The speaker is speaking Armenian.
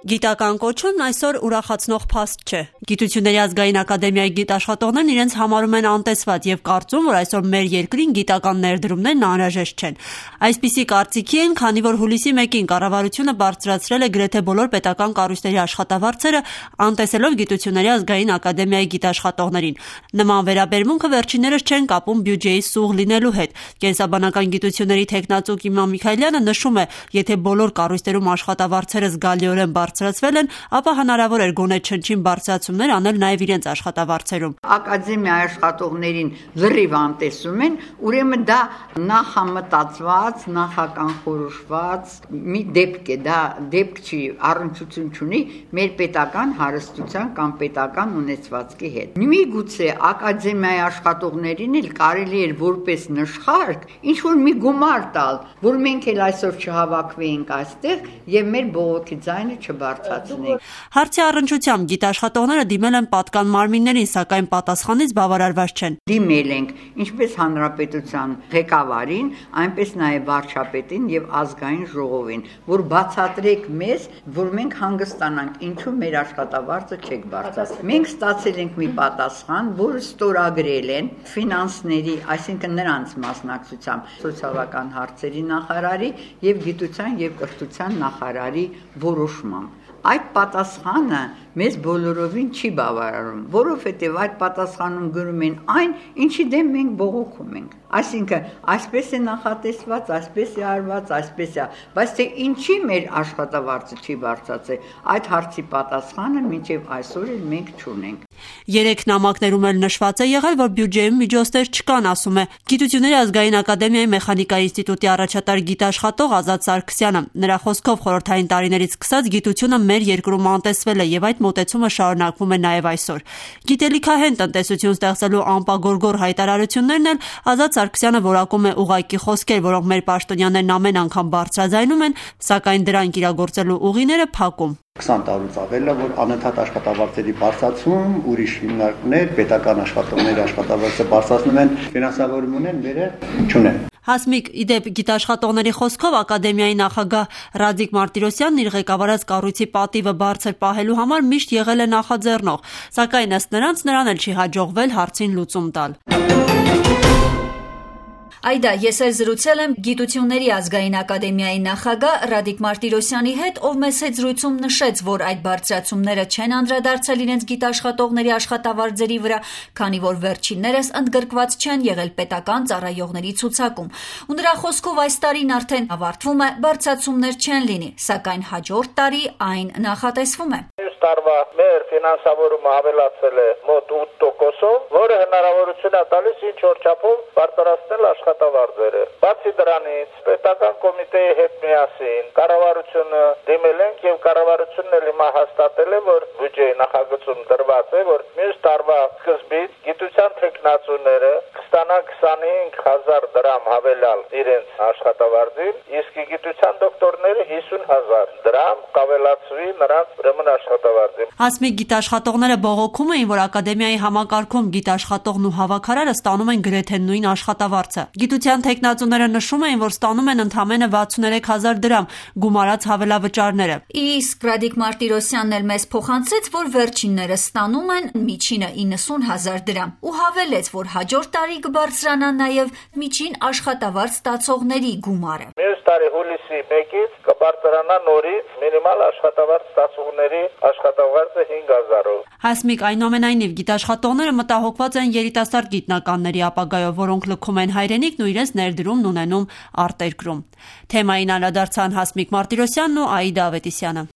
Գիտական կոչումն այսօր ուրախացնող փաստ չէ։ Գիտությունների ազգային ակադեմիայի գիտաշխատողներն իրենց համարում են անտեսված եւ կարծում, որ այսօր մեր երկրին գիտական ներդրումներն անհրաժեշտ չեն։ Այսպիսի կարծիքի են, քանի որ հուլիսի 1-ին կառավարությունը բարձրացրել է գրեթե բոլոր պետական կառույցների աշխատավարձերը, անտեսելով գիտությունների ազգային ակադեմիայի գիտաշխատողներին։ Նման վերաբերմունքը վերջիններս չեն կապում բյուջեի սուղ լինելու հետ։ Կենսաբանական գիտությունների թեկնածու Իման Միքայելյանը նշում է, եթե բոլոր կառույցներում աշխատավարձերը զգալիորեն բարձրացվել են, ապա հնարավոր էր գոնե չնչին բարձրացումներ անել նաև իրենց աշխատավարձերում։ Ակադեմիայի աշխատողներին լրիվ անտեսում են, ուրեմն դա նախամտածված, նախականխորոշված մի դեպք է, դա դեպք չի, առնչություն չունի մեր պետական հարստության կամ պետական ունեցվածքի հետ։ Միգուցե ակադեմիայի աշխատողներին էլ կարելի էր որպես նշխարք ինչ որ մի գումար տալ, որ մենք էլ այսօր չհավաքվեինք այստեղ եւ մեր բողոքի ձայնը չբարձրացնենք։ Հարցի առնչությամբ գիտաշխատողները դիմել են պատկան մարմիններին, սակայն պատասխանից բավարարված չեն։ Դիմել ենք ինչպես հանրապետության ղեկավարին, այնպես նաև վարչապետին եւ ազգային ժողովին, որ բացատրեք մեզ, որ մենք հանգստանանք, ինչու մեր աշխատավարձը չեք բարձրացնում։ Մենք ստացել ենք մի պատասխան, որը ստորագրել են ֆինանսների, այսինքն նրանց մասնակցությամբ սոցիալական հարցերի նախարարի եւ գիտության եւ կրթության նախարարի որոշմամբ։ Այդ պատասխանը մեզ բոլորովին չի բավարարում, որովհետև այդ պատասխանում գրում են այն, ինչի դեմ մենք բողոքում ենք։ Այսինքն, այսպես է նախատեսված, այսպես է արված, այսպես է, բայց թե ինչի մեր աշխատավարձը չի բարձրացել, այդ հարցի պատասխանը մինչև այսօր էլ մենք չունենք։ Երեք նամակներում էլ նշված է եղել, որ բյուջեում միջոցներ չկան, ասում է Գիտությունների ազգային ակադեմիայի մեխանիկայի ինստիտուտի առաջատար գիտաշխատող Ազատ Սարգսյանը։ Նրա խոսքով խորհրդային տարիներից սկսած գիտությունը մեր երկրում անտեսվել է եւ այդ մոտեցումը շարունակվում է նաեւ այսօր։ Գիտելիքահեն տնտեսություն ստեղծելու անպագորգոր հայտարարություններն էլ Ազատ Սարգսյանը որակում է ուղղակի խոսքեր, որոնք մեր պաշտոնյաներն ամեն անգամ բարձրաձայնում են, սակայն դրանք իրագործելու ուղիները փակում։ 20 տարուց ավել է, որ անընդհատ աշխատավարձերի բարձրացում, ուրիշ հիմնարկներ, պետական աշխատողների աշխատավարձը բարձրացնում են, ֆինանսավորում ունեն, վերը չունեն։ Հասմիկ, իդեպ գիտաշխատողների խոսքով ակադեմիայի նախագահ Ռադիկ Մարտիրոսյանն իր ղեկավարած կառույցի պատիվը բարձր պահելու համար միշտ եղել է նախաձեռնող, սակայն ըստ նրանց նրան էլ չի հաջողվել հարցին լուծում տալ։ Այդա, ես էլ զրուցել եմ Գիտությունների ազգային ակադեմիայի նախագահ Ռադիկ Մարտիրոսյանի հետ, ով մեզ հետ զրույցում նշեց, որ այդ բարձրացումները չեն անդրադարձել իրենց գիտաշխատողների աշխատավարձերի վրա, քանի որ վերջիններս ընդգրկված չեն եղել պետական ծառայողների ցուցակում։ Ու նրա խոսքով այս տարին արդեն ավարտվում է, բարձրացումներ չեն լինի, սակայն հաջորդ տարի այն նախատեսվում է։ Տարվա մեր ֆինանսավորումը ավելացել է մոտ 8%-ով, որը հնարավորություն է տալիս ինչ որ չափով բարձրացնել աշխատավարձերը։ Բացի դրանից, պետական կոմիտեի հետ միասին կառավարությունը դիմել ենք եւ կառավարությունն էլ հիմա հաստատել է, որ բյուջեի նախագծում դրված է, որ մյուս տարվա սկզբից գիտության թեկնածուները կստանան 25000 դրամ հավելյալ իրենց աշխատավարձին, իսկ գիտության դոկտորները 50000 դրամ կավելացվի նրանց ուրեմն աշխատավարձին։ Հասմիկ, գիտաշխատողները բողոքում էին, որ ակադեմիայի համակարգում գիտաշխատողն ու հավաքարարը ստանում են գրեթե նույն աշխատավարձը։ Գիտության թեկնածուները նշում էին, որ ստանում են ընդամենը 63000 դրամ, գումարած հավելավճարները։ Իսկ Ռադիկ Մարտիրոսյանն էլ մեզ փոխանցեց, որ վերջինները ստանում են միջինը 90000 դրամ ու հավելեց, որ հաջորդ տարի կբարձրանա նաև միջին աշխատավարձ ստացողների գումարը։ Մյուս տարի հուլիսի 1-ից կբարձրանա նորից մինիմալ աշխատավարձ ստացողների աշխատավարձը 5000-ով։ Հասմիկ, այնուամենայնիվ գիտաշխատողները մտահոգված են երիտասարդ գիտնականների ապագայով, որոնք լքում են հայրենիքն ու իրենց ներդրումն ունենում արտերկրում։ Թեմային անդրադարձան Հասմիկ Մարտիրոսյանն ու Աիդա Ավետիսյանը։